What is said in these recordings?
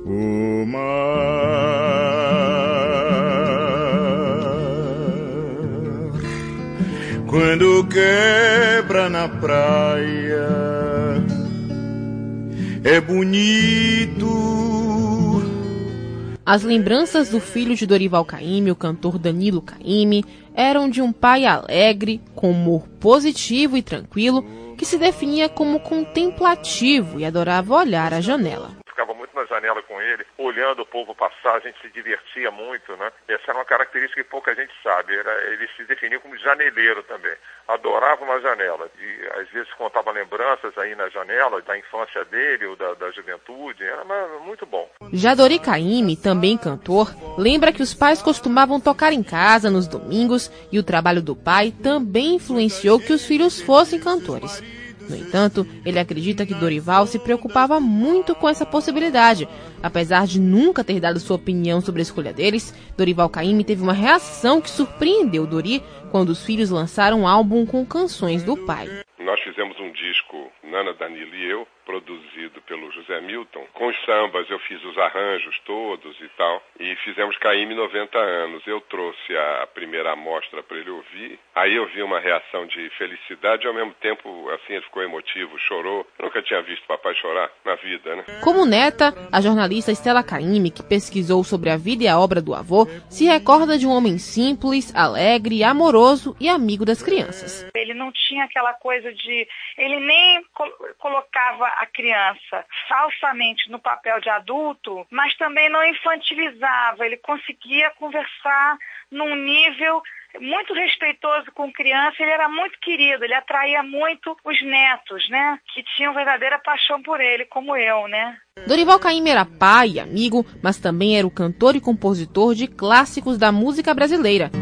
O mar, quando quebra na praia, é bonito. As lembranças do filho de Dorival Caymmi, o cantor Danilo Caymmi, eram de um pai alegre, com humor positivo e tranquilo, que se definia como contemplativo e adorava olhar a janela. Ficava muito na janela com ele, olhando o povo passar, a gente se divertia muito, né? Essa era uma característica que pouca gente sabe, ele se definia como janeleiro também, adorava uma janela, e às vezes contava lembranças aí na janela, da infância dele ou da juventude, era muito bom. Já Dori Caymmi, também cantor, lembra que os pais costumavam tocar em casa nos domingos e o trabalho do pai também influenciou que os filhos fossem cantores. No entanto, ele acredita que Dorival se preocupava muito com essa possibilidade. Apesar de nunca ter dado sua opinião sobre a escolha deles, Dorival Caymmi teve uma reação que surpreendeu Dori quando os filhos lançaram um álbum com canções do pai. Nós fizemos um disco, Nana, Danilo e eu, produzido pelo José Milton. Com os sambas eu fiz os arranjos todos e tal, e fizemos Caymmi 90 anos. Eu trouxe a primeira amostra para ele ouvir, aí eu vi uma reação de felicidade e ao mesmo tempo, assim, ele ficou emotivo, chorou. Eu nunca tinha visto papai chorar na vida, né? Como neta, a jornalista Estela Caymmi, que pesquisou sobre a vida e a obra do avô, se recorda de um homem simples, alegre, amoroso e amigo das crianças. Ele não tinha aquela coisa de... Ele nem colocava a criança falsamente no papel de adulto, mas também não infantilizava. Ele conseguia conversar num nível muito respeitoso com criança. Ele era muito querido, ele atraía muito os netos, né? Que tinham verdadeira paixão por ele, como eu, né? Dorival Caymmi era pai e amigo, mas também era o cantor e compositor de clássicos da música brasileira.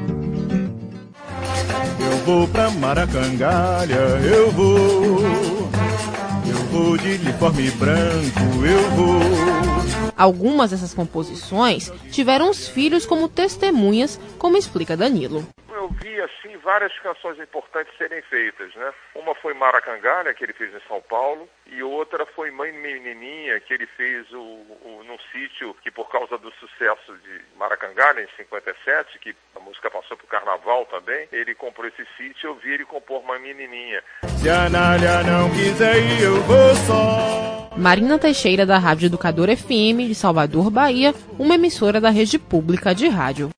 Eu vou pra Maracangalha, eu vou de uniforme branco, eu vou. Algumas dessas composições tiveram os filhos como testemunhas, como explica Danilo. Eu vi, assim, várias canções importantes serem feitas, né? Uma foi Maracangalha, que ele fez em São Paulo, e outra foi Mãe Menininha, que ele fez num sítio que, por causa do sucesso de Maracangalha, em 57, que a música passou pro carnaval também, ele comprou esse sítio e eu vi ele compor Mãe Menininha. Se a Nália não quiser ir, eu vou só. Marina Teixeira, da Rádio Educador FM, de Salvador, Bahia, uma emissora da Rede Pública de Rádio.